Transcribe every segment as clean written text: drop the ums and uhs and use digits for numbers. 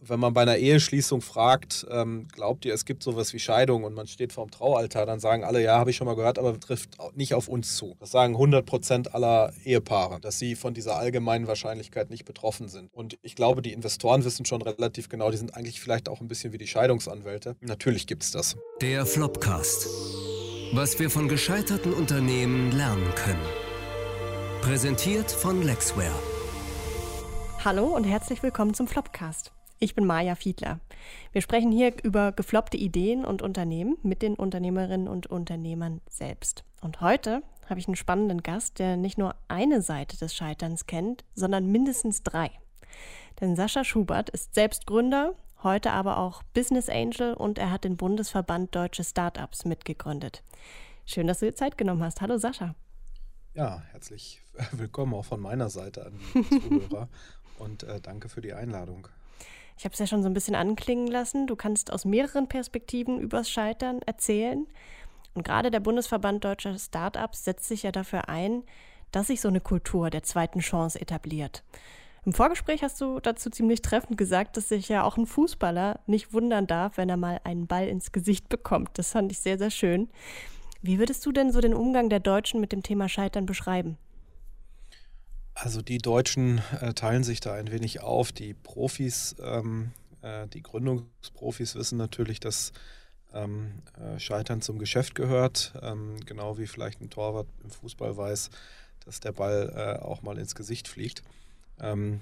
wenn man bei einer Eheschließung fragt, glaubt ihr, es gibt sowas wie Scheidung und man steht vorm Traualtar, dann sagen alle, ja, habe ich schon mal gehört, aber trifft nicht auf uns zu. Das sagen 100% aller Ehepaare, dass sie von dieser allgemeinen Wahrscheinlichkeit nicht betroffen sind. Und ich glaube, die Investoren wissen schon relativ genau, die sind eigentlich vielleicht auch ein bisschen wie die Scheidungsanwälte. Natürlich gibt es das. Der Flopcast. Was wir von gescheiterten Unternehmen lernen können. Präsentiert von Lexware. Hallo und herzlich willkommen zum Flopcast. Ich bin Maja Fiedler. Wir sprechen hier über gefloppte Ideen und Unternehmen mit den Unternehmerinnen und Unternehmern selbst. Und heute habe ich einen spannenden Gast, der nicht nur eine Seite des Scheiterns kennt, sondern mindestens 3. Denn Sascha Schubert ist selbst Gründer, heute aber auch Business Angel und er hat den Bundesverband Deutsche Startups mitgegründet. Schön, dass du dir Zeit genommen hast. Hallo Sascha. Ja, herzlich willkommen auch von meiner Seite an die Zuhörer und danke für die Einladung. Ich habe es ja schon so ein bisschen anklingen lassen. Du kannst aus mehreren Perspektiven übers Scheitern erzählen. Und gerade der Bundesverband Deutscher Startups setzt sich ja dafür ein, dass sich so eine Kultur der zweiten Chance etabliert. Im Vorgespräch hast du dazu ziemlich treffend gesagt, dass sich ja auch ein Fußballer nicht wundern darf, wenn er mal einen Ball ins Gesicht bekommt. Das fand ich sehr, sehr schön. Wie würdest du denn so den Umgang der Deutschen mit dem Thema Scheitern beschreiben? Also die Deutschen teilen sich da ein wenig auf. Die Profis, die Gründungsprofis wissen natürlich, dass Scheitern zum Geschäft gehört. Genau wie vielleicht ein Torwart im Fußball weiß, dass der Ball auch mal ins Gesicht fliegt. In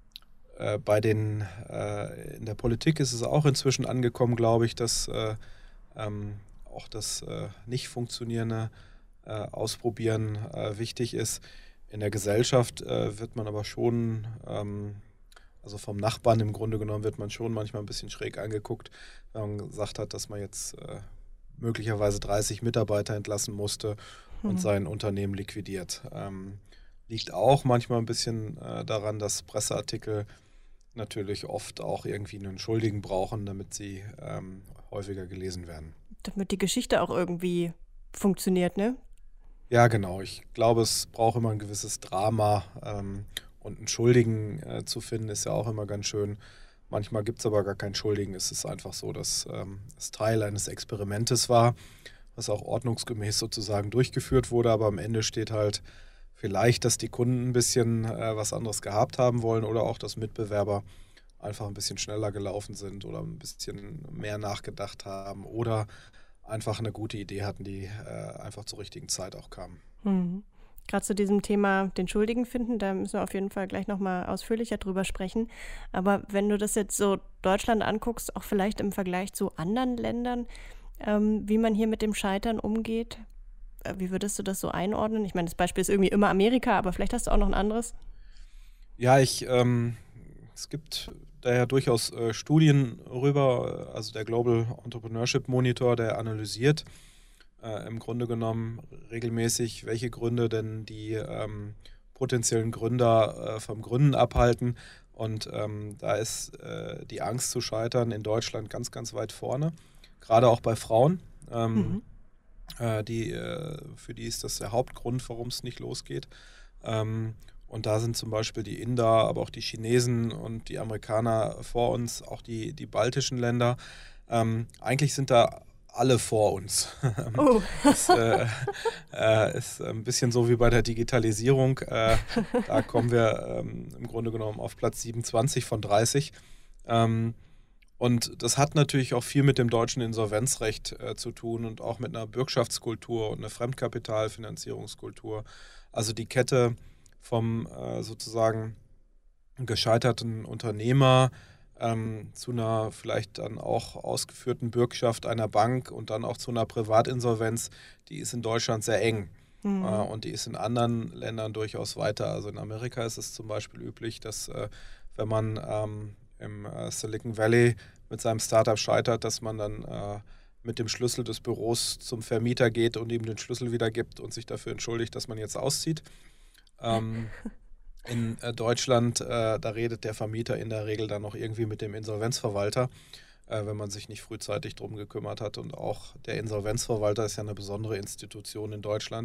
der Politik ist es auch inzwischen angekommen, glaube ich, dass auch das nicht funktionierende Ausprobieren wichtig ist. In der Gesellschaft wird man aber schon, also vom Nachbarn im Grunde genommen, wird man schon manchmal ein bisschen schräg angeguckt, wenn man gesagt hat, dass man jetzt möglicherweise 30 Mitarbeiter entlassen musste und sein Unternehmen liquidiert. Liegt auch manchmal ein bisschen daran, dass Presseartikel natürlich oft auch irgendwie einen Schuldigen brauchen, damit sie häufiger gelesen werden. Damit die Geschichte auch irgendwie funktioniert, ne? Ja, genau. Ich glaube, es braucht immer ein gewisses Drama und einen Schuldigen zu finden, ist ja auch immer ganz schön. Manchmal gibt es aber gar keinen Schuldigen. Es ist einfach so, dass es Teil eines Experimentes war, was auch ordnungsgemäß sozusagen durchgeführt wurde. Aber am Ende steht halt vielleicht, dass die Kunden ein bisschen was anderes gehabt haben wollen oder auch, dass Mitbewerber einfach ein bisschen schneller gelaufen sind oder ein bisschen mehr nachgedacht haben oder einfach eine gute Idee hatten, die einfach zur richtigen Zeit auch kam. Gerade zu diesem Thema den Schuldigen finden, da müssen wir auf jeden Fall gleich nochmal ausführlicher drüber sprechen. Aber wenn du das jetzt so Deutschland anguckst, auch vielleicht im Vergleich zu anderen Ländern, wie man hier mit dem Scheitern umgeht, wie würdest du das so einordnen? Ich meine, das Beispiel ist irgendwie immer Amerika, aber vielleicht hast du auch noch ein anderes. Ja, es gibt daher durchaus Studien rüber, also der Global Entrepreneurship Monitor, der analysiert im Grunde genommen regelmäßig, welche Gründe denn die potenziellen Gründer vom Gründen abhalten. Und da ist die Angst zu scheitern in Deutschland ganz, ganz weit vorne, gerade auch bei Frauen. Für die ist das der Hauptgrund, warum es nicht losgeht. Und da sind zum Beispiel die Inder, aber auch die Chinesen und die Amerikaner vor uns, auch die baltischen Länder. Eigentlich sind da alle vor uns. Oh. Das ist ein bisschen so wie bei der Digitalisierung. Da kommen wir im Grunde genommen auf Platz 27 von 30. Und das hat natürlich auch viel mit dem deutschen Insolvenzrecht zu tun und auch mit einer Bürgschaftskultur und einer Fremdkapitalfinanzierungskultur. Also die Kette vom sozusagen gescheiterten Unternehmer zu einer vielleicht dann auch ausgeführten Bürgschaft einer Bank und dann auch zu einer Privatinsolvenz, die ist in Deutschland sehr eng. Und die ist in anderen Ländern durchaus weiter. Also in Amerika ist es zum Beispiel üblich, dass wenn man im Silicon Valley mit seinem Startup scheitert, dass man dann mit dem Schlüssel des Büros zum Vermieter geht und ihm den Schlüssel wieder gibt und sich dafür entschuldigt, dass man jetzt auszieht. In Deutschland, da redet der Vermieter in der Regel dann noch irgendwie mit dem Insolvenzverwalter, wenn man sich nicht frühzeitig drum gekümmert hat. Und auch der Insolvenzverwalter ist ja eine besondere Institution in Deutschland,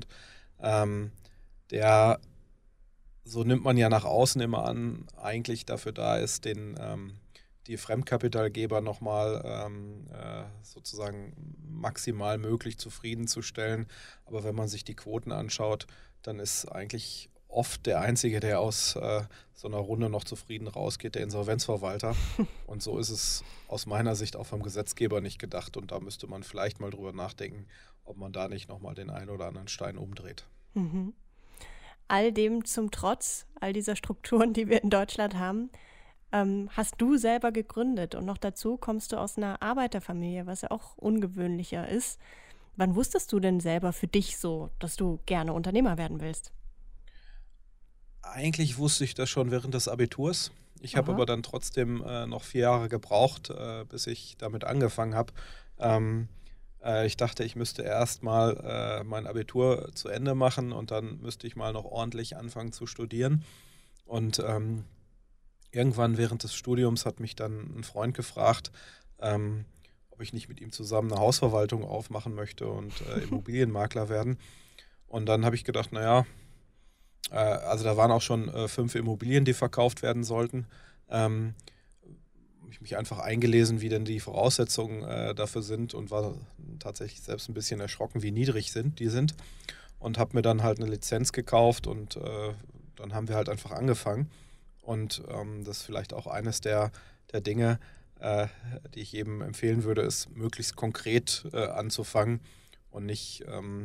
der, so nimmt man ja nach außen immer an, eigentlich dafür da ist, die Fremdkapitalgeber nochmal sozusagen maximal möglich zufriedenzustellen. Aber wenn man sich die Quoten anschaut, dann ist eigentlich oft der Einzige, der aus so einer Runde noch zufrieden rausgeht, der Insolvenzverwalter. Und so ist es aus meiner Sicht auch vom Gesetzgeber nicht gedacht. Und da müsste man vielleicht mal drüber nachdenken, ob man da nicht nochmal den einen oder anderen Stein umdreht. Mhm. All dem zum Trotz, all dieser Strukturen, die wir in Deutschland haben, hast du selber gegründet. Und noch dazu kommst du aus einer Arbeiterfamilie, was ja auch ungewöhnlicher ist. Wann wusstest du denn selber für dich so, dass du gerne Unternehmer werden willst? Eigentlich wusste ich das schon während des Abiturs. Ich habe aber dann trotzdem noch 4 Jahre gebraucht, bis ich damit angefangen habe. Ich dachte, ich müsste erst mal mein Abitur zu Ende machen und dann müsste ich mal noch ordentlich anfangen zu studieren. Und irgendwann während des Studiums hat mich dann ein Freund gefragt, ob ich nicht mit ihm zusammen eine Hausverwaltung aufmachen möchte und Immobilienmakler werden. Und dann habe ich gedacht, naja, also da waren auch schon 5 Immobilien, die verkauft werden sollten. Habe ich mich einfach eingelesen, wie denn die Voraussetzungen dafür sind und war tatsächlich selbst ein bisschen erschrocken, wie niedrig die sind. Und habe mir dann halt eine Lizenz gekauft und dann haben wir halt einfach angefangen. Und das ist vielleicht auch eines der Dinge, die ich jedem empfehlen würde, ist möglichst konkret anzufangen und nicht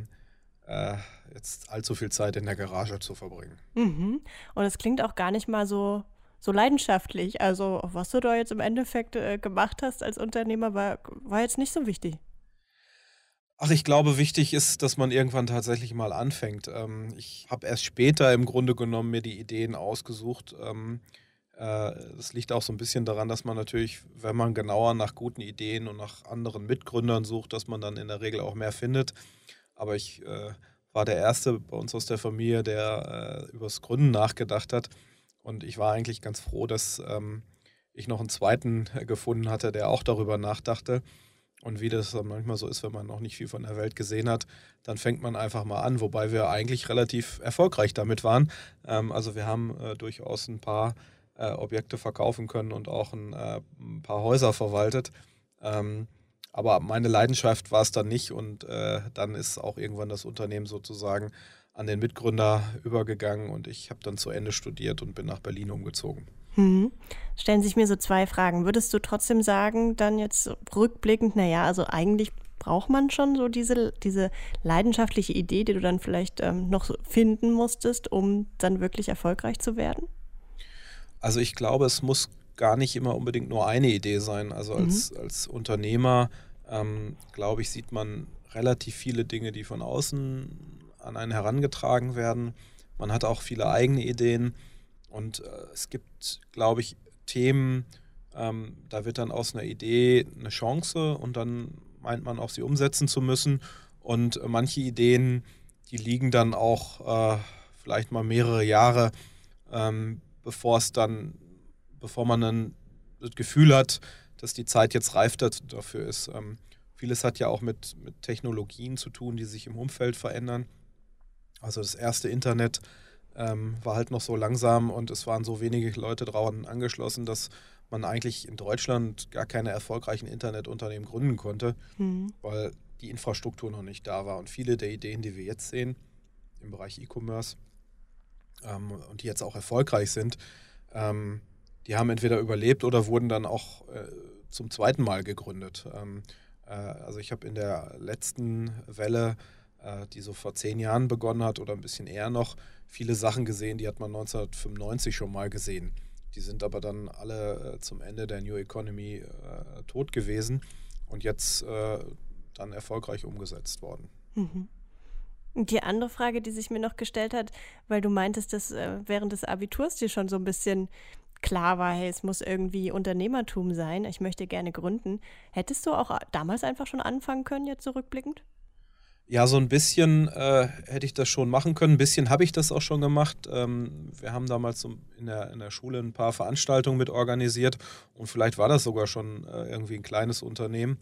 jetzt allzu viel Zeit in der Garage zu verbringen. Mhm. Und es klingt auch gar nicht mal so leidenschaftlich. Also was du da jetzt im Endeffekt gemacht hast als Unternehmer, war jetzt nicht so wichtig. Ach, ich glaube, wichtig ist, dass man irgendwann tatsächlich mal anfängt. Ich habe erst später im Grunde genommen mir die Ideen ausgesucht. Das liegt auch so ein bisschen daran, dass man natürlich, wenn man genauer nach guten Ideen und nach anderen Mitgründern sucht, dass man dann in der Regel auch mehr findet. Aber ich war der Erste bei uns aus der Familie, der über das Gründen nachgedacht hat. Und ich war eigentlich ganz froh, dass ich noch einen zweiten gefunden hatte, der auch darüber nachdachte. Und wie das dann manchmal so ist, wenn man noch nicht viel von der Welt gesehen hat, dann fängt man einfach mal an, wobei wir eigentlich relativ erfolgreich damit waren. Also wir haben durchaus ein paar Objekte verkaufen können und auch ein paar Häuser verwaltet. Aber meine Leidenschaft war es dann nicht und dann ist auch irgendwann das Unternehmen sozusagen an den Mitgründer übergegangen und ich habe dann zu Ende studiert und bin nach Berlin umgezogen. Stellen sich mir so 2 Fragen. Würdest du trotzdem sagen, dann jetzt rückblickend, naja, also eigentlich braucht man schon so diese leidenschaftliche Idee, die du dann vielleicht noch so finden musstest, um dann wirklich erfolgreich zu werden? Also ich glaube, es muss gar nicht immer unbedingt nur eine Idee sein. Also als Unternehmer, glaube ich, sieht man relativ viele Dinge, die von außen an einen herangetragen werden. Man hat auch viele eigene Ideen und es gibt, glaube ich, Themen, da wird dann aus einer Idee eine Chance und dann meint man auch, sie umsetzen zu müssen. Und manche Ideen, die liegen dann auch vielleicht mal mehrere Jahre, bevor man dann das Gefühl hat, dass die Zeit jetzt reif dafür ist. Vieles hat ja auch mit Technologien zu tun, die sich im Umfeld verändern. Also das erste Internet war halt noch so langsam und es waren so wenige Leute daran angeschlossen, dass man eigentlich in Deutschland gar keine erfolgreichen Internetunternehmen gründen konnte, weil die Infrastruktur noch nicht da war. Und viele der Ideen, die wir jetzt sehen im Bereich E-Commerce und die jetzt auch erfolgreich sind, die haben entweder überlebt oder wurden dann auch zum zweiten Mal gegründet. Also ich habe in der letzten Welle, die so vor 10 Jahren begonnen hat oder ein bisschen eher noch, viele Sachen gesehen, die hat man 1995 schon mal gesehen. Die sind aber dann alle zum Ende der New Economy tot gewesen und jetzt dann erfolgreich umgesetzt worden. Und die andere Frage, die sich mir noch gestellt hat, weil du meintest, dass während des Abiturs dir schon so ein bisschen klar war, hey, es muss irgendwie Unternehmertum sein, ich möchte gerne gründen. Hättest du auch damals einfach schon anfangen können, jetzt zurückblickend? Ja, so ein bisschen hätte ich das schon machen können. Ein bisschen habe ich das auch schon gemacht. Wir haben damals so in der Schule ein paar Veranstaltungen mit organisiert und vielleicht war das sogar schon irgendwie ein kleines Unternehmen.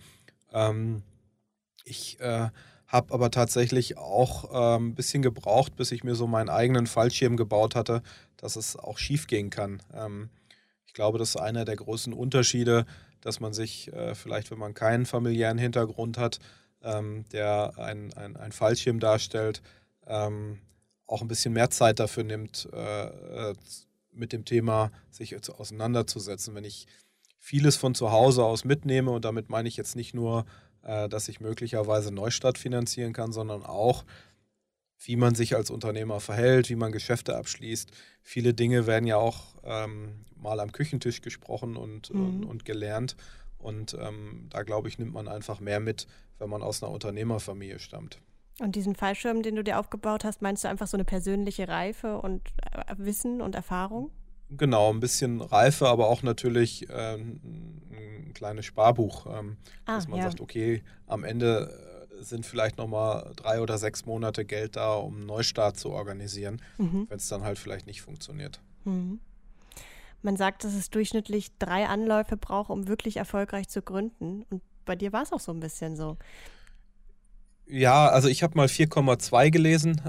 Ich habe aber tatsächlich auch ein bisschen gebraucht, bis ich mir so meinen eigenen Fallschirm gebaut hatte, dass es auch schief gehen kann. Ich glaube, das ist einer der großen Unterschiede, dass man sich vielleicht, wenn man keinen familiären Hintergrund hat, der ein Fallschirm darstellt, auch ein bisschen mehr Zeit dafür nimmt, mit dem Thema sich jetzt auseinanderzusetzen. Wenn ich vieles von zu Hause aus mitnehme, und damit meine ich jetzt nicht nur, dass ich möglicherweise Neustadt finanzieren kann, sondern auch, wie man sich als Unternehmer verhält, wie man Geschäfte abschließt. Viele Dinge werden ja auch mal am Küchentisch gesprochen und gelernt. Und da, glaube ich, nimmt man einfach mehr mit, wenn man aus einer Unternehmerfamilie stammt. Und diesen Fallschirm, den du dir aufgebaut hast, meinst du einfach so eine persönliche Reife und Wissen und Erfahrung? Genau, ein bisschen Reife, aber auch natürlich ein kleines Sparbuch, dass man sagt, okay, am Ende sind vielleicht nochmal 3 oder 6 Monate Geld da, um einen Neustart zu organisieren, wenn es dann halt vielleicht nicht funktioniert. Mhm. Man sagt, dass es durchschnittlich 3 Anläufe braucht, um wirklich erfolgreich zu gründen. Und bei dir war es auch so ein bisschen so. Ja, also ich habe mal 4,2 gelesen.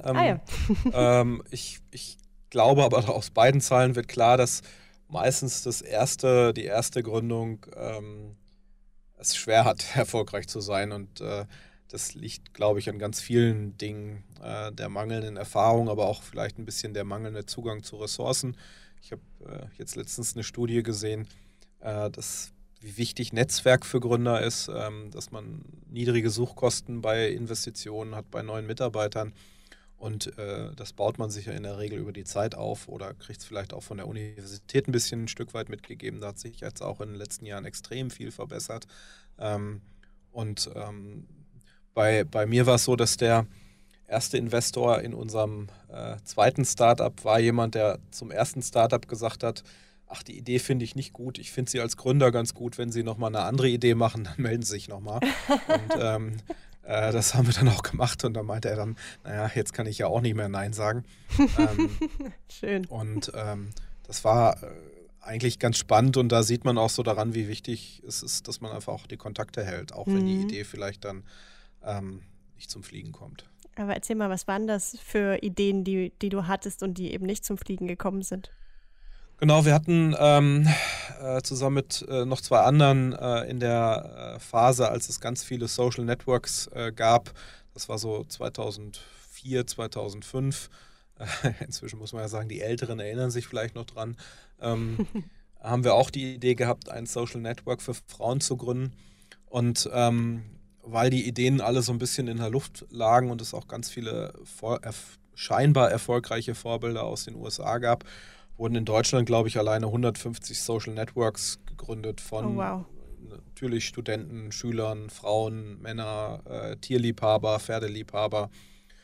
Ich glaube aber, aus beiden Zahlen wird klar, dass meistens die erste Gründung es schwer hat, erfolgreich zu sein. Und das liegt, glaube ich, an ganz vielen Dingen, der mangelnden Erfahrung, aber auch vielleicht ein bisschen der mangelnde Zugang zu Ressourcen. Ich habe jetzt letztens eine Studie gesehen, wie wichtig Netzwerk für Gründer ist, dass man niedrige Suchkosten bei Investitionen hat, bei neuen Mitarbeitern. Und das baut man sich ja in der Regel über die Zeit auf oder kriegt es vielleicht auch von der Universität ein bisschen ein Stück weit mitgegeben. Da hat sich jetzt auch in den letzten Jahren extrem viel verbessert. Bei mir war es so, dass der erste Investor in unserem zweiten Startup war jemand, der zum ersten Startup gesagt hat, ach, die Idee finde ich nicht gut, ich finde sie als Gründer ganz gut, wenn Sie nochmal eine andere Idee machen, dann melden Sie sich nochmal. Und das haben wir dann auch gemacht und dann meinte er dann, naja, jetzt kann ich ja auch nicht mehr Nein sagen. Schön. Und das war eigentlich ganz spannend und da sieht man auch so daran, wie wichtig es ist, dass man einfach auch die Kontakte hält, auch wenn die Idee vielleicht dann nicht zum Fliegen kommt. Aber erzähl mal, was waren das für Ideen, die du hattest und die eben nicht zum Fliegen gekommen sind? Genau, wir hatten zusammen mit noch 2 anderen in der Phase, als es ganz viele Social Networks gab, das war so 2004, 2005, inzwischen muss man ja sagen, die Älteren erinnern sich vielleicht noch dran, haben wir auch die Idee gehabt, ein Social Network für Frauen zu gründen. Und weil die Ideen alle so ein bisschen in der Luft lagen und es auch ganz viele scheinbar erfolgreiche Vorbilder aus den USA gab, wurden in Deutschland, glaube ich, alleine 150 Social Networks gegründet von natürlich Studenten, Schülern, Frauen, Männer, Tierliebhaber, Pferdeliebhaber,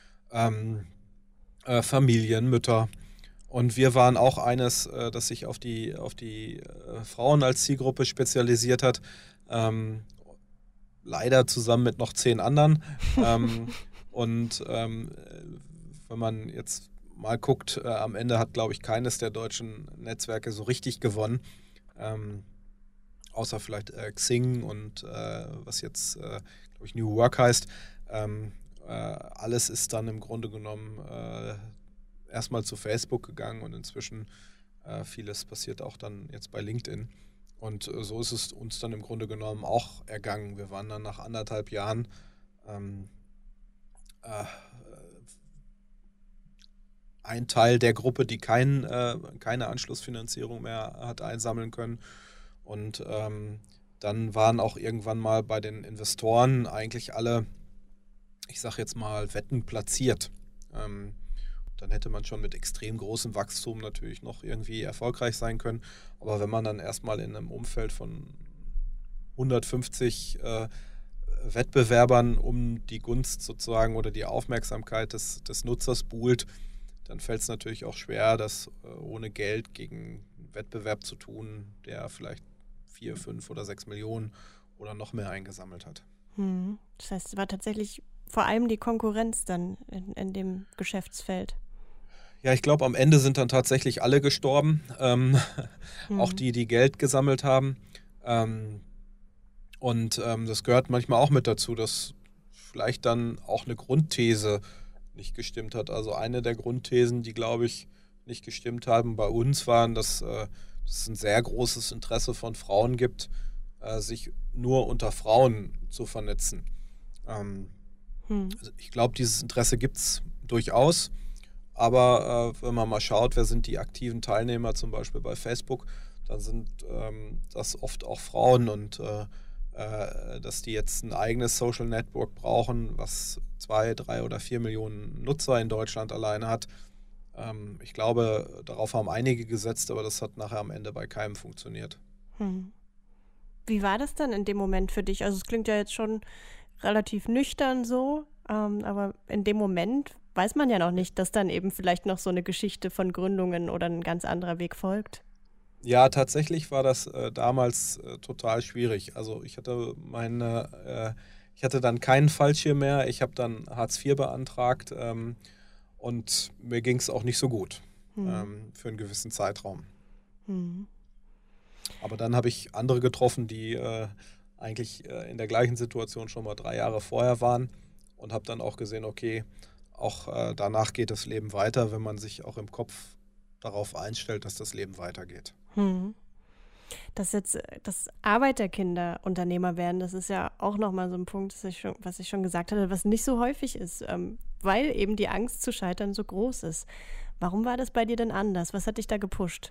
Familien, Mütter. Und wir waren auch eines, das sich auf die Frauen als Zielgruppe spezialisiert hat. Leider zusammen mit noch 10 anderen. Wenn man jetzt mal guckt, am Ende hat, glaube ich, keines der deutschen Netzwerke so richtig gewonnen, außer vielleicht Xing und was jetzt, glaube ich, New Work heißt. Alles ist dann im Grunde genommen erstmal zu Facebook gegangen und inzwischen vieles passiert auch dann jetzt bei LinkedIn. Und so ist es uns dann im Grunde genommen auch ergangen. Wir waren dann nach 1,5 Jahren ein Teil der Gruppe, die keine Anschlussfinanzierung mehr hat einsammeln können. Und dann waren auch irgendwann mal bei den Investoren eigentlich alle, ich sage jetzt mal, Wetten platziert. Dann hätte man schon mit extrem großem Wachstum natürlich noch irgendwie erfolgreich sein können. Aber wenn man dann erstmal in einem Umfeld von 150 Wettbewerbern um die Gunst sozusagen oder die Aufmerksamkeit des Nutzers buhlt, dann fällt es natürlich auch schwer, das ohne Geld gegen einen Wettbewerb zu tun, der vielleicht 4, 5 oder 6 Millionen oder noch mehr eingesammelt hat. Das heißt, es war tatsächlich vor allem die Konkurrenz dann in dem Geschäftsfeld. Ja, ich glaube, am Ende sind dann tatsächlich alle gestorben, auch die Geld gesammelt haben. Das gehört manchmal auch mit dazu, dass vielleicht dann auch eine Grundthese nicht gestimmt hat. Also eine der Grundthesen, die, glaube ich, nicht gestimmt haben bei uns, waren, dass dass es ein sehr großes Interesse von Frauen gibt, sich nur unter Frauen zu vernetzen. Also ich glaube, dieses Interesse gibt es durchaus, aber wenn man mal schaut, wer sind die aktiven Teilnehmer zum Beispiel bei Facebook, dann sind das oft auch Frauen und dass die jetzt ein eigenes Social Network brauchen, was 2, 3 oder 4 Millionen Nutzer in Deutschland alleine hat. Ich glaube, darauf haben einige gesetzt, aber das hat nachher am Ende bei keinem funktioniert. Wie war das dann in dem Moment für dich? Also es klingt ja jetzt schon relativ nüchtern so, aber in dem Moment weiß man ja noch nicht, dass dann eben vielleicht noch so eine Geschichte von Gründungen oder ein ganz anderer Weg folgt. Ja, tatsächlich war das damals total schwierig. Also ich hatte dann keinen Fallschirm mehr. Ich habe dann Hartz IV beantragt und mir ging es auch nicht so gut für einen gewissen Zeitraum. Aber dann habe ich andere getroffen, die eigentlich in der gleichen Situation schon mal 3 Jahre vorher waren und habe dann auch gesehen, okay, auch danach geht das Leben weiter, wenn man sich auch im Kopf darauf einstellt, dass das Leben weitergeht. Dass jetzt das Arbeiterkinder Unternehmer werden, das ist ja auch nochmal so ein Punkt, was ich schon gesagt hatte, was nicht so häufig ist, weil eben die Angst zu scheitern so groß ist. Warum war das bei dir denn anders? Was hat dich da gepusht?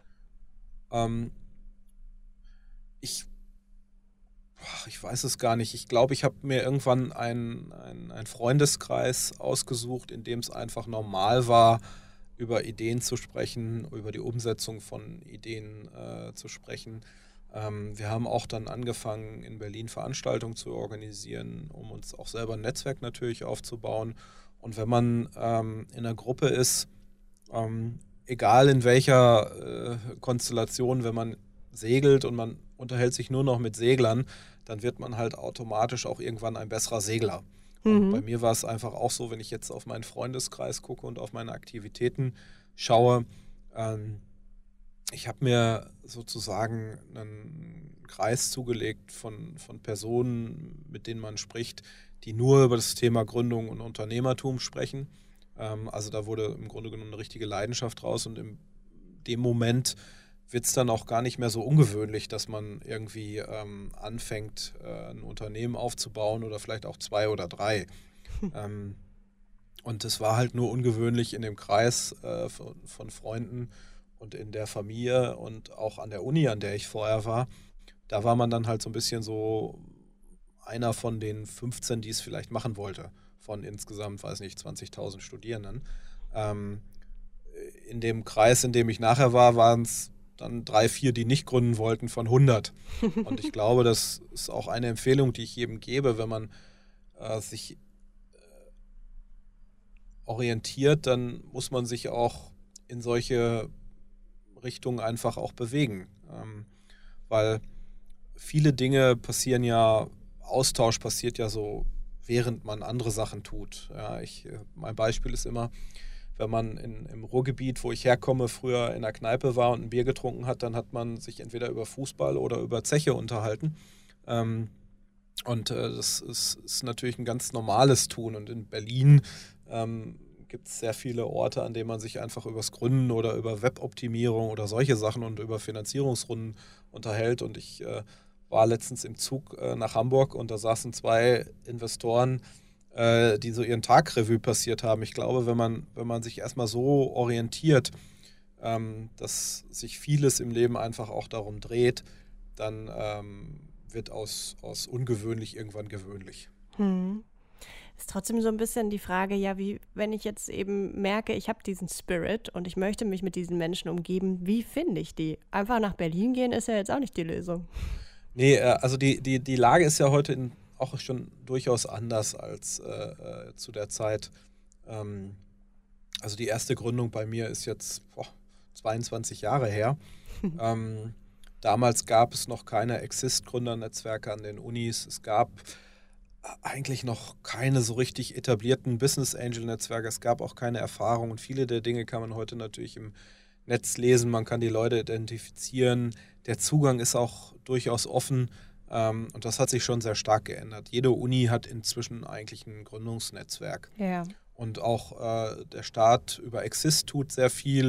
Ich weiß es gar nicht. Ich glaube, ich habe mir irgendwann einen Freundeskreis ausgesucht, in dem es einfach normal war, über Ideen zu sprechen, über die Umsetzung von Ideen zu sprechen. Wir haben auch dann angefangen, in Berlin Veranstaltungen zu organisieren, um uns auch selber ein Netzwerk natürlich aufzubauen. Und wenn man in einer Gruppe ist, egal in welcher Konstellation, wenn man segelt und man unterhält sich nur noch mit Seglern, dann wird man halt automatisch auch irgendwann ein besserer Segler. Und bei mir war es einfach auch so, wenn ich jetzt auf meinen Freundeskreis gucke und auf meine Aktivitäten schaue, ich habe mir sozusagen einen Kreis zugelegt von Personen, mit denen man spricht, die nur über das Thema Gründung und Unternehmertum sprechen. Also da wurde im Grunde genommen eine richtige Leidenschaft raus und in dem Moment wird es dann auch gar nicht mehr so ungewöhnlich, dass man irgendwie anfängt, ein Unternehmen aufzubauen oder vielleicht auch 2 oder 3. Und es war halt nur ungewöhnlich in dem Kreis von Freunden und in der Familie und auch an der Uni, an der ich vorher war. Da war man dann halt so ein bisschen so einer von den 15, die es vielleicht machen wollte, von insgesamt, weiß nicht, 20.000 Studierenden. In dem Kreis, in dem ich nachher war, waren es dann 3, 4, die nicht gründen wollten von 100. Und ich glaube, das ist auch eine Empfehlung, die ich jedem gebe, wenn man sich orientiert, dann muss man sich auch in solche Richtungen einfach auch bewegen. Weil viele Dinge passieren ja, Austausch passiert ja so, während man andere Sachen tut. Ja, mein Beispiel ist immer, wenn man im Ruhrgebiet, wo ich herkomme, früher in der Kneipe war und ein Bier getrunken hat, dann hat man sich entweder über Fußball oder über Zeche unterhalten. Das ist natürlich ein ganz normales Tun. Und in Berlin gibt es sehr viele Orte, an denen man sich einfach übers Gründen oder über Weboptimierung oder solche Sachen und über Finanzierungsrunden unterhält. Und ich war letztens im Zug nach Hamburg und da saßen 2 Investoren, die so ihren Tagrevue passiert haben. Ich glaube, wenn man sich erstmal so orientiert, dass sich vieles im Leben einfach auch darum dreht, dann wird aus ungewöhnlich irgendwann gewöhnlich. Ist trotzdem so ein bisschen die Frage, ja, wie, wenn ich jetzt eben merke, ich habe diesen Spirit und ich möchte mich mit diesen Menschen umgeben, wie finde ich die? Einfach nach Berlin gehen ist ja jetzt auch nicht die Lösung. Nee, also die Lage ist ja heute auch schon durchaus anders als zu der Zeit. Also die erste Gründung bei mir ist jetzt 22 Jahre her. Damals gab es noch keine Exist-Gründernetzwerke an den Unis. Es gab eigentlich noch keine so richtig etablierten Business-Angel-Netzwerke. Es gab auch keine Erfahrung und viele der Dinge kann man heute natürlich im Netz lesen. Man kann die Leute identifizieren. Der Zugang ist auch durchaus offen. Und das hat sich schon sehr stark geändert. Jede Uni hat inzwischen eigentlich ein Gründungsnetzwerk. Ja. Und auch der Staat über Exist tut sehr viel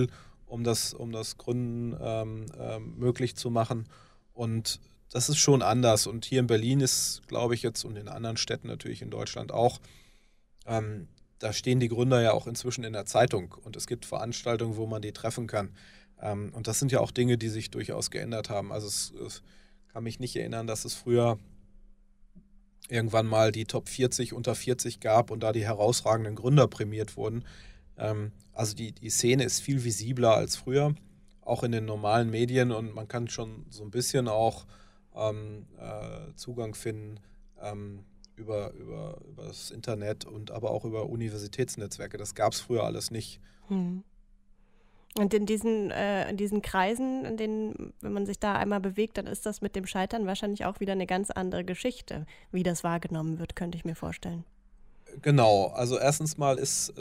um das Gründen möglich zu machen. Und das ist schon anders. Und hier in Berlin ist, glaube ich, jetzt und in anderen Städten natürlich in Deutschland auch, da stehen die Gründer ja auch inzwischen in der Zeitung. Und es gibt Veranstaltungen, wo man die treffen kann. Und das sind ja auch Dinge, die sich durchaus geändert haben. Also es kann mich nicht erinnern, dass es früher irgendwann mal die Top 40 unter 40 gab und da die herausragenden Gründer prämiert wurden. Also die Szene ist viel visibler als früher, auch in den normalen Medien, und man kann schon so ein bisschen auch Zugang finden über das Internet und aber auch über Universitätsnetzwerke. Das gab es früher alles nicht. Und in diesen Kreisen, in denen, wenn man sich da einmal bewegt, dann ist das mit dem Scheitern wahrscheinlich auch wieder eine ganz andere Geschichte, wie das wahrgenommen wird, könnte ich mir vorstellen. Genau, also erstens mal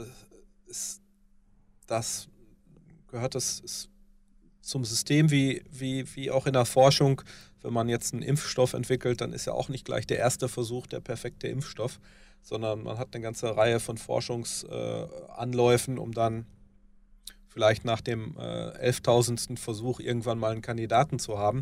gehört das zum System wie auch in der Forschung. Wenn man jetzt einen Impfstoff entwickelt, dann ist ja auch nicht gleich der erste Versuch der perfekte Impfstoff, sondern man hat eine ganze Reihe von Forschungsanläufen, um dann vielleicht nach dem 11.000. Versuch irgendwann mal einen Kandidaten zu haben.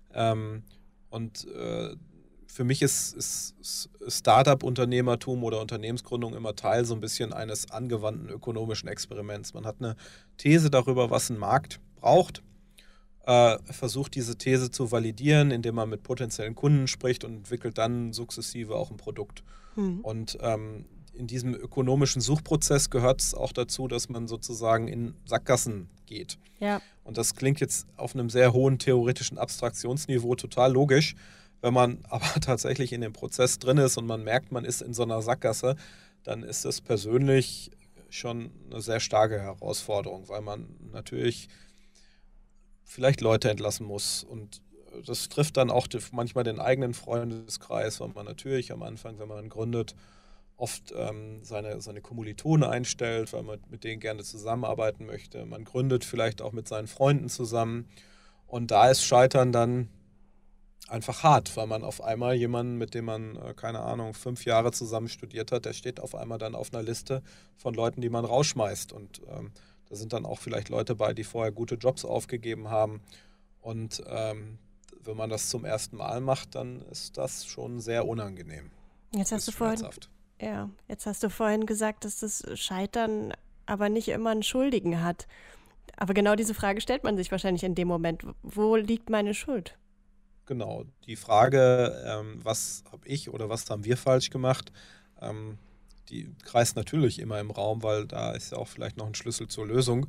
Für mich ist Startup-Unternehmertum oder Unternehmensgründung immer Teil so ein bisschen eines angewandten ökonomischen Experiments. Man hat eine These darüber, was ein Markt braucht, versucht diese These zu validieren, indem man mit potenziellen Kunden spricht und entwickelt dann sukzessive auch ein Produkt. Und in diesem ökonomischen Suchprozess gehört es auch dazu, dass man sozusagen in Sackgassen geht. Ja. Und das klingt jetzt auf einem sehr hohen theoretischen Abstraktionsniveau total logisch. Wenn man aber tatsächlich in dem Prozess drin ist und man merkt, man ist in so einer Sackgasse, dann ist das persönlich schon eine sehr starke Herausforderung, weil man natürlich vielleicht Leute entlassen muss. Und das trifft dann auch manchmal den eigenen Freundeskreis, weil man natürlich am Anfang, wenn man gründet, oft seine Kommilitonen einstellt, weil man mit denen gerne zusammenarbeiten möchte. Man gründet vielleicht auch mit seinen Freunden zusammen. Und da ist Scheitern dann einfach hart, weil man auf einmal jemanden, mit dem man, keine Ahnung, 5 Jahre zusammen studiert hat, der steht auf einmal dann auf einer Liste von Leuten, die man rausschmeißt. Und da sind dann auch vielleicht Leute bei, die vorher gute Jobs aufgegeben haben. Und wenn man das zum ersten Mal macht, dann ist das schon sehr unangenehm. Jetzt hast du vorhin gesagt, dass das Scheitern aber nicht immer einen Schuldigen hat. Aber genau diese Frage stellt man sich wahrscheinlich in dem Moment. Wo liegt meine Schuld? Genau, die Frage, was habe ich oder was haben wir falsch gemacht, die kreist natürlich immer im Raum, weil da ist ja auch vielleicht noch ein Schlüssel zur Lösung.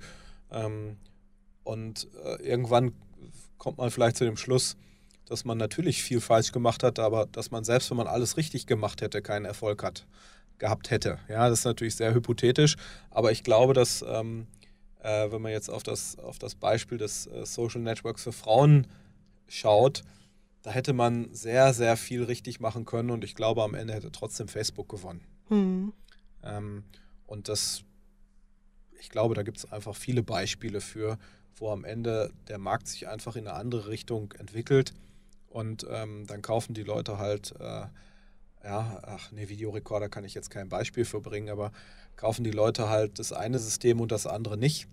Irgendwann kommt man vielleicht zu dem Schluss, dass man natürlich viel falsch gemacht hat, aber dass man selbst, wenn man alles richtig gemacht hätte, keinen Erfolg gehabt hätte. Ja, das ist natürlich sehr hypothetisch, aber ich glaube, dass wenn man jetzt auf das Beispiel des Social Networks für Frauen schaut, da hätte man sehr, sehr viel richtig machen können und ich glaube, am Ende hätte trotzdem Facebook gewonnen. Ich glaube, da gibt es einfach viele Beispiele für, wo am Ende der Markt sich einfach in eine andere Richtung entwickelt und dann kaufen die Leute halt, Videorekorder kann ich jetzt kein Beispiel für bringen, aber kaufen die Leute halt das eine System und das andere nicht.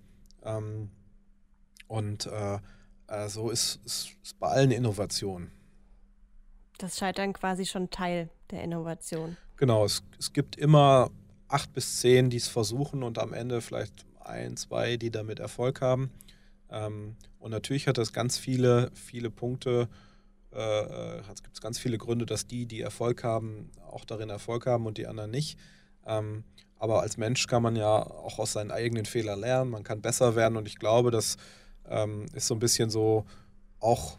So ist es bei allen Innovationen. Das Scheitern quasi schon Teil der Innovation. Genau, es gibt immer 8 bis 10, die es versuchen und am Ende vielleicht 1, 2, die damit Erfolg haben. Und natürlich hat das ganz viele Punkte, es gibt ganz viele Gründe, dass die Erfolg haben, auch darin Erfolg haben und die anderen nicht. Aber als Mensch kann man ja auch aus seinen eigenen Fehlern lernen, man kann besser werden und ich glaube, das ist so ein bisschen so, auch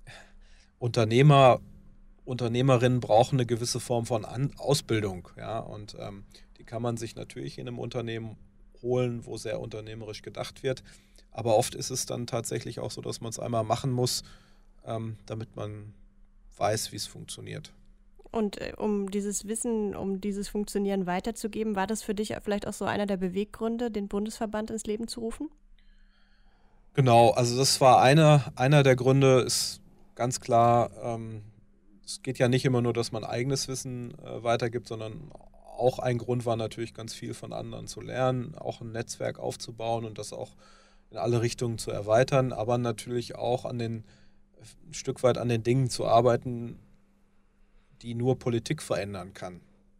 Unternehmerinnen brauchen eine gewisse Form von Ausbildung, ja, und die kann man sich natürlich in einem Unternehmen holen, wo sehr unternehmerisch gedacht wird, aber oft ist es dann tatsächlich auch so, dass man es einmal machen muss, damit man weiß, wie es funktioniert. Und um dieses Wissen, um dieses Funktionieren weiterzugeben, war das für dich vielleicht auch so einer der Beweggründe, den Bundesverband ins Leben zu rufen? Genau, also das war einer der Gründe, ist ganz klar, es geht ja nicht immer nur, dass man eigenes Wissen weitergibt, sondern auch ein Grund war natürlich ganz viel von anderen zu lernen, auch ein Netzwerk aufzubauen und das auch in alle Richtungen zu erweitern, aber natürlich auch ein Stück weit an den Dingen zu arbeiten, die nur Politik verändern kann.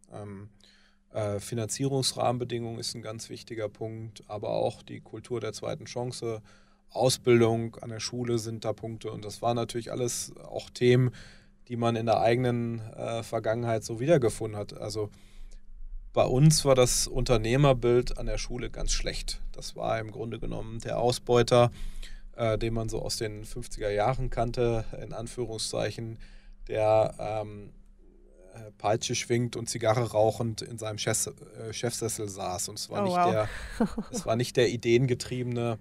Finanzierungsrahmenbedingungen ist ein ganz wichtiger Punkt, aber auch die Kultur der zweiten Chance, Ausbildung an der Schule sind da Punkte. Und das waren natürlich alles auch Themen, die man in der eigenen Vergangenheit so wiedergefunden hat. Also bei uns war das Unternehmerbild an der Schule ganz schlecht. Das war im Grunde genommen der Ausbeuter, den man so aus den 50er Jahren kannte, in Anführungszeichen, der Peitsche schwingt und Zigarre rauchend in seinem Chefsessel saß. Und es war es war nicht der ideengetriebene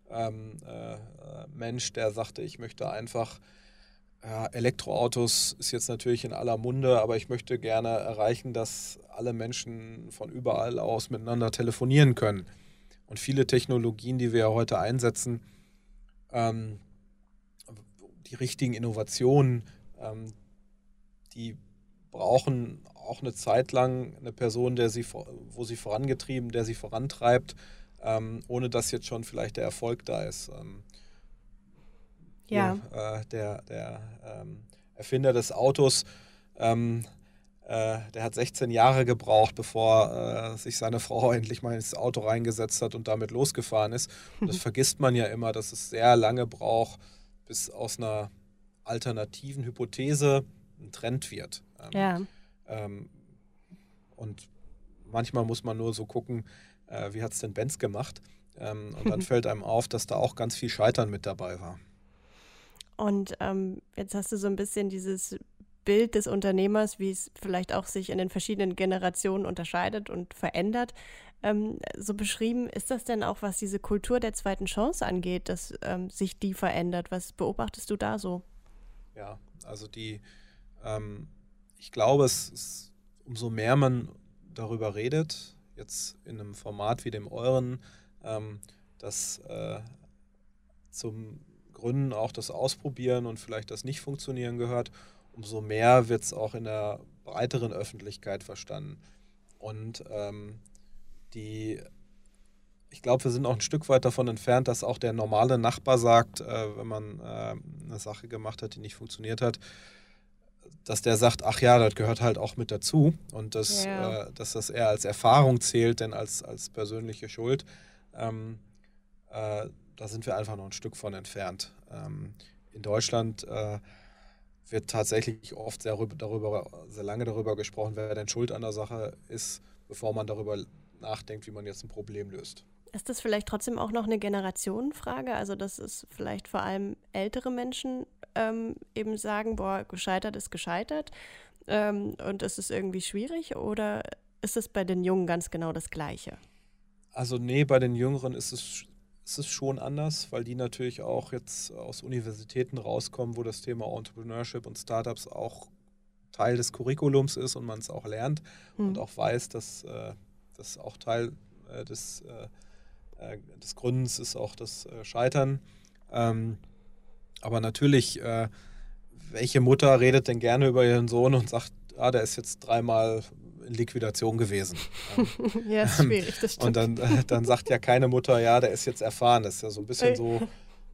Mensch, der sagte, ich möchte einfach, Elektroautos ist jetzt natürlich in aller Munde, aber ich möchte gerne erreichen, dass alle Menschen von überall aus miteinander telefonieren können. Und viele Technologien, die wir heute einsetzen, die richtigen Innovationen, die brauchen auch eine Zeit lang eine Person, der sie vorantreibt, ohne dass jetzt schon vielleicht der Erfolg da ist. Der Erfinder des Autos, der hat 16 Jahre gebraucht, bevor sich seine Frau endlich mal ins Auto reingesetzt hat und damit losgefahren ist. Und das vergisst man ja immer, dass es sehr lange braucht, bis aus einer alternativen Hypothese ein Trend wird. Und manchmal muss man nur so gucken, wie hat es denn Benz gemacht? Und dann fällt einem auf, dass da auch ganz viel Scheitern mit dabei war. Und jetzt hast du so ein bisschen dieses Bild des Unternehmers, wie es vielleicht auch sich in den verschiedenen Generationen unterscheidet und verändert, so beschrieben. Ist das denn auch, was diese Kultur der zweiten Chance angeht, dass sich die verändert? Was beobachtest du da so? Ja, also ich glaube, umso mehr man darüber redet, jetzt in einem Format wie dem euren, das zum Gründen auch das Ausprobieren und vielleicht das Nicht-Funktionieren gehört, umso mehr wird es auch in der breiteren Öffentlichkeit verstanden. Und ich glaube, wir sind auch ein Stück weit davon entfernt, dass auch der normale Nachbar sagt, wenn man eine Sache gemacht hat, die nicht funktioniert hat, dass der sagt, ach ja, das gehört halt auch mit dazu und dass das eher als Erfahrung zählt, denn als persönliche Schuld. Da sind wir einfach noch ein Stück von entfernt. In Deutschland wird tatsächlich oft sehr lange darüber gesprochen, wer denn schuld an der Sache ist, bevor man darüber nachdenkt, wie man jetzt ein Problem löst. Ist das vielleicht trotzdem auch noch eine Generationenfrage? Also, dass es vielleicht vor allem ältere Menschen eben sagen, boah, gescheitert ist gescheitert und es ist irgendwie schwierig, oder ist es bei den Jungen ganz genau das Gleiche? Also nee, bei den Jüngeren ist es schon anders, weil die natürlich auch jetzt aus Universitäten rauskommen, wo das Thema Entrepreneurship und Startups auch Teil des Curriculums ist und man es auch lernt und auch weiß, dass das auch Teil des Gründens ist, auch das Scheitern. Aber natürlich, welche Mutter redet denn gerne über ihren Sohn und sagt, der ist jetzt 3-mal in Liquidation gewesen. Ja, ist schwierig, das stimmt. Und dann sagt ja keine Mutter, ja, der ist jetzt erfahren. Das ist ja so ein bisschen so,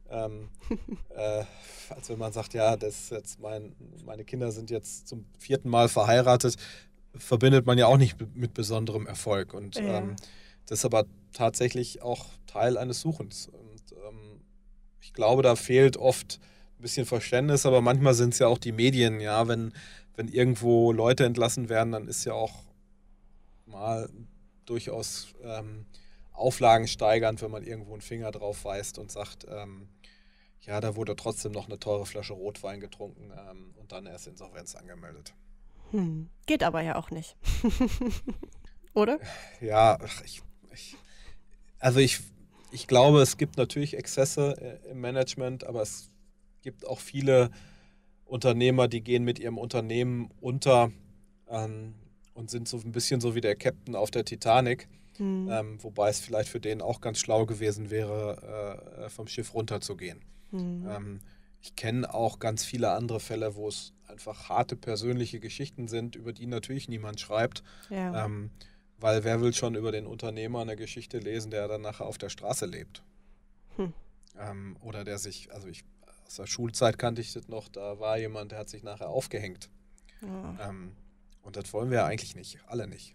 als wenn man sagt, ja, das ist jetzt meine Kinder sind jetzt zum 4. Mal verheiratet, verbindet man ja auch nicht mit besonderem Erfolg. Und das ist aber tatsächlich auch Teil eines Suchens. Und ich glaube, da fehlt oft ein bisschen Verständnis, aber manchmal sind es ja auch die Medien, ja, wenn irgendwo Leute entlassen werden, dann ist ja auch mal durchaus auflagensteigernd, wenn man irgendwo einen Finger drauf weist und sagt, ja, da wurde trotzdem noch eine teure Flasche Rotwein getrunken und dann erst Insolvenz angemeldet. Geht aber ja auch nicht. Oder? Ja, ich glaube, es gibt natürlich Exzesse im Management, aber es gibt auch viele Unternehmer, die gehen mit ihrem Unternehmen unter und sind so ein bisschen so wie der Captain auf der Titanic, wobei es vielleicht für den auch ganz schlau gewesen wäre, vom Schiff runterzugehen. Ich kenne auch ganz viele andere Fälle, wo es einfach harte persönliche Geschichten sind, über die natürlich niemand schreibt. Ja. Weil wer will schon über den Unternehmer eine Geschichte lesen, der dann nachher auf der Straße lebt? Oder der sich, also aus der Schulzeit kannte ich das noch, da war jemand, der hat sich nachher aufgehängt. Und das wollen wir eigentlich nicht, alle nicht.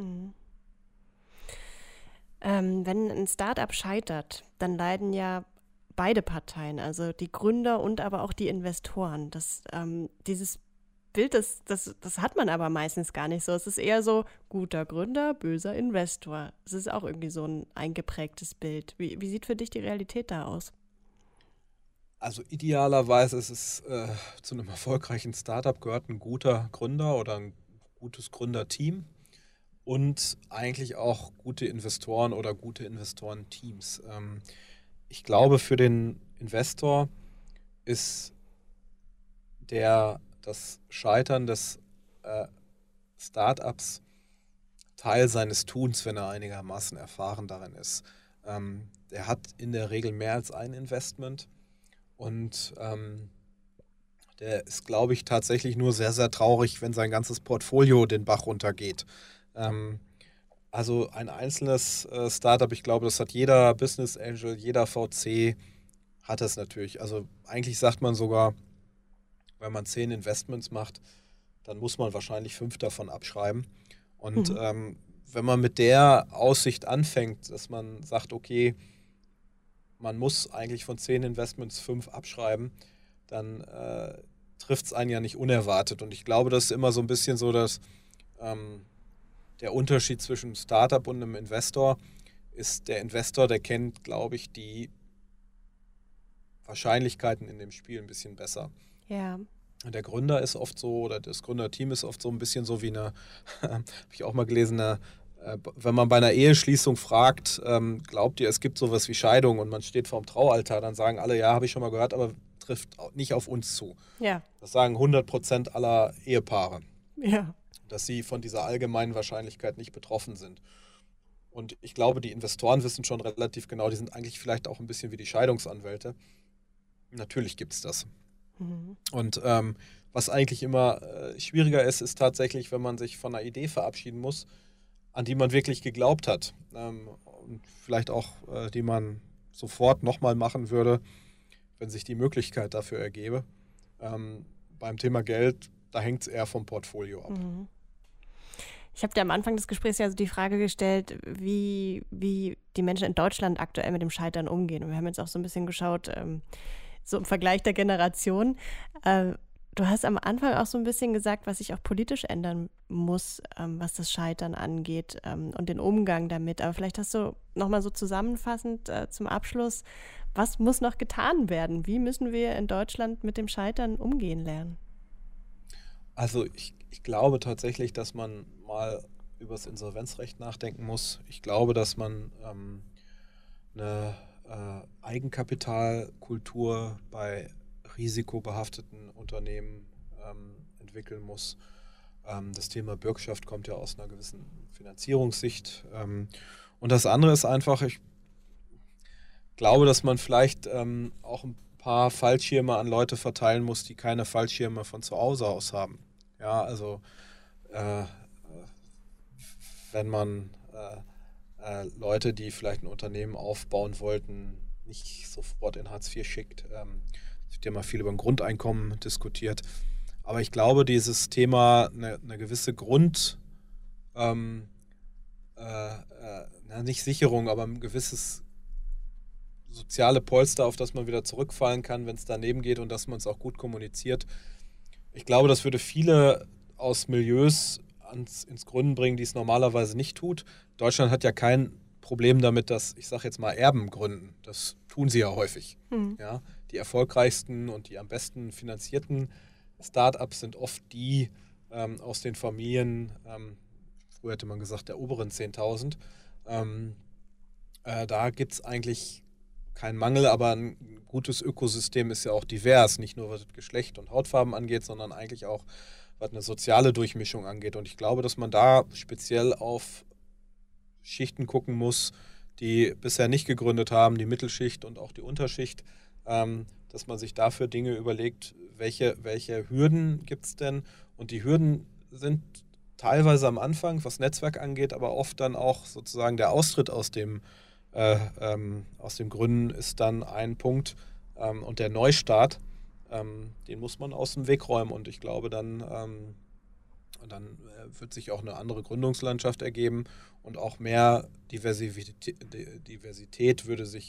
Wenn ein Startup scheitert, dann leiden ja beide Parteien, also die Gründer und aber auch die Investoren. Dieses Bild, das hat man aber meistens gar nicht so. Es ist eher so, guter Gründer, böser Investor. Es ist auch irgendwie so ein eingeprägtes Bild. Wie sieht für dich die Realität da aus? Also idealerweise ist es zu einem erfolgreichen Startup gehört ein guter Gründer oder ein gutes Gründerteam und eigentlich auch gute Investoren oder gute Investorenteams. Ich glaube, für den Investor ist das Scheitern des Startups Teil seines Tuns, wenn er einigermaßen erfahren darin ist. Der hat in der Regel mehr als ein Investment und der ist, glaube ich, tatsächlich nur sehr, sehr traurig, wenn sein ganzes Portfolio den Bach runtergeht. Also ein einzelnes Startup, ich glaube, das hat jeder Business Angel, jeder VC hat es natürlich. Also eigentlich sagt man sogar, wenn man 10 Investments macht, dann muss man wahrscheinlich 5 davon abschreiben. Und wenn man mit der Aussicht anfängt, dass man sagt, okay, man muss eigentlich von 10 Investments 5 abschreiben, dann trifft es einen ja nicht unerwartet. Und ich glaube, das ist immer so ein bisschen so, dass der Unterschied zwischen einem Startup und einem Investor ist, der Investor, der kennt, glaube ich, die Wahrscheinlichkeiten in dem Spiel ein bisschen besser. Ja. Der Gründer ist oft so, oder das Gründerteam ist oft so ein bisschen so wie habe ich auch mal gelesen, wenn man bei einer Eheschließung fragt, glaubt ihr, es gibt sowas wie Scheidung und man steht vorm Traualtar, dann sagen alle, ja, habe ich schon mal gehört, aber trifft nicht auf uns zu. Ja. Das sagen 100% aller Ehepaare. Ja. Dass sie von dieser allgemeinen Wahrscheinlichkeit nicht betroffen sind. Und ich glaube, die Investoren wissen schon relativ genau, die sind eigentlich vielleicht auch ein bisschen wie die Scheidungsanwälte. Natürlich gibt es das. Und was eigentlich immer schwieriger ist, ist tatsächlich, wenn man sich von einer Idee verabschieden muss, an die man wirklich geglaubt hat. Und vielleicht auch, die man sofort nochmal machen würde, wenn sich die Möglichkeit dafür ergebe. Beim Thema Geld, da hängt es eher vom Portfolio ab. Ich habe dir am Anfang des Gesprächs ja so die Frage gestellt, wie die Menschen in Deutschland aktuell mit dem Scheitern umgehen. Und wir haben jetzt auch so ein bisschen geschaut, so im Vergleich der Generation. Du hast am Anfang auch so ein bisschen gesagt, was sich auch politisch ändern muss, was das Scheitern angeht und den Umgang damit. Aber vielleicht hast du nochmal so zusammenfassend zum Abschluss, was muss noch getan werden? Wie müssen wir in Deutschland mit dem Scheitern umgehen lernen? Also ich glaube tatsächlich, dass man mal über das Insolvenzrecht nachdenken muss. Ich glaube, dass man eine Eigenkapitalkultur bei risikobehafteten Unternehmen entwickeln muss. Das Thema Bürgschaft kommt ja aus einer gewissen Finanzierungssicht. Und das andere ist einfach, ich glaube, dass man vielleicht auch ein paar Fallschirme an Leute verteilen muss, die keine Fallschirme von zu Hause aus haben. Ja, also wenn man Leute, die vielleicht ein Unternehmen aufbauen wollten, nicht sofort in Hartz IV schickt. Es wird ja mal viel über ein Grundeinkommen diskutiert. Aber ich glaube, dieses Thema, eine gewisse nicht Sicherung, aber ein gewisses soziale Polster, auf das man wieder zurückfallen kann, wenn es daneben geht und dass man es auch gut kommuniziert. Ich glaube, das würde viele aus Milieus ins Gründen bringen, die es normalerweise nicht tut. Deutschland hat ja kein Problem damit, dass, ich sage jetzt mal, Erben gründen. Das tun sie ja häufig. Ja, die erfolgreichsten und die am besten finanzierten Start-ups sind oft die aus den Familien, früher hätte man gesagt, der oberen 10.000. Da gibt es eigentlich keinen Mangel, aber ein gutes Ökosystem ist ja auch divers, nicht nur was das Geschlecht und Hautfarben angeht, sondern eigentlich auch was eine soziale Durchmischung angeht. Und ich glaube, dass man da speziell auf Schichten gucken muss, die bisher nicht gegründet haben, die Mittelschicht und auch die Unterschicht, dass man sich dafür Dinge überlegt, welche Hürden gibt es denn? Und die Hürden sind teilweise am Anfang, was Netzwerk angeht, aber oft dann auch sozusagen der Austritt aus dem Aus den Gründen ist dann ein Punkt und der Neustart, den muss man aus dem Weg räumen und ich glaube, dann wird sich auch eine andere Gründungslandschaft ergeben und auch mehr Diversität würde sich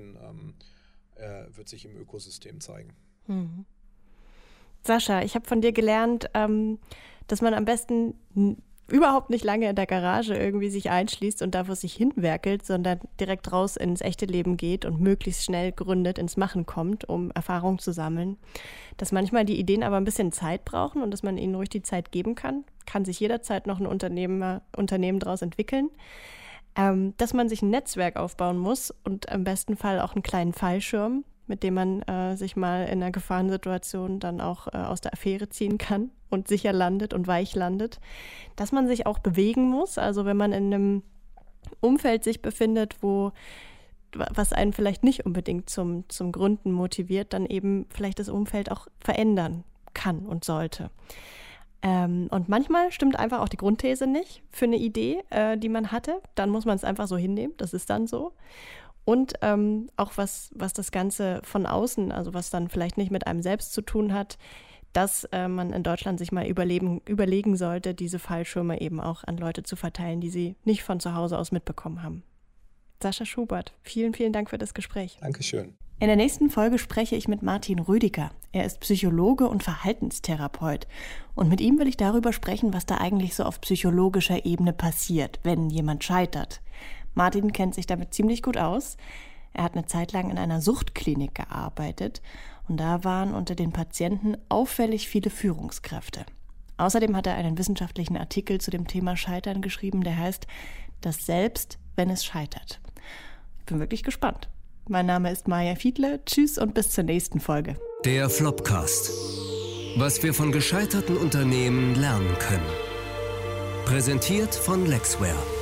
wird sich im Ökosystem zeigen. Sascha, ich habe von dir gelernt, dass man am besten überhaupt nicht lange in der Garage irgendwie sich einschließt und da vor sich hinwerkelt, sondern direkt raus ins echte Leben geht und möglichst schnell gründet, ins Machen kommt, um Erfahrung zu sammeln. Dass manchmal die Ideen aber ein bisschen Zeit brauchen und dass man ihnen ruhig die Zeit geben kann sich jederzeit noch ein Unternehmen daraus entwickeln. Dass man sich ein Netzwerk aufbauen muss und im besten Fall auch einen kleinen Fallschirm, mit dem man sich mal in einer Gefahrensituation dann auch aus der Affäre ziehen kann und sicher landet und weich landet. Dass man sich auch bewegen muss, also wenn man in einem Umfeld sich befindet, was einen vielleicht nicht unbedingt zum Gründen motiviert, dann eben vielleicht das Umfeld auch verändern kann und sollte. Und manchmal stimmt einfach auch die Grundthese nicht für eine Idee, die man hatte. Dann muss man es einfach so hinnehmen, das ist dann so. Und auch was das Ganze von außen, also was dann vielleicht nicht mit einem selbst zu tun hat, dass man in Deutschland sich mal überlegen sollte, diese Fallschirme eben auch an Leute zu verteilen, die sie nicht von zu Hause aus mitbekommen haben. Sascha Schubert, vielen, vielen Dank für das Gespräch. Dankeschön. In der nächsten Folge spreche ich mit Martin Rüdiger. Er ist Psychologe und Verhaltenstherapeut. Und mit ihm will ich darüber sprechen, was da eigentlich so auf psychologischer Ebene passiert, wenn jemand scheitert. Martin kennt sich damit ziemlich gut aus. Er hat eine Zeit lang in einer Suchtklinik gearbeitet und da waren unter den Patienten auffällig viele Führungskräfte. Außerdem hat er einen wissenschaftlichen Artikel zu dem Thema Scheitern geschrieben, der heißt „Das Selbst, wenn es scheitert". Ich bin wirklich gespannt. Mein Name ist Maja Fiedler. Tschüss und bis zur nächsten Folge. Der Flopcast. Was wir von gescheiterten Unternehmen lernen können. Präsentiert von Lexware.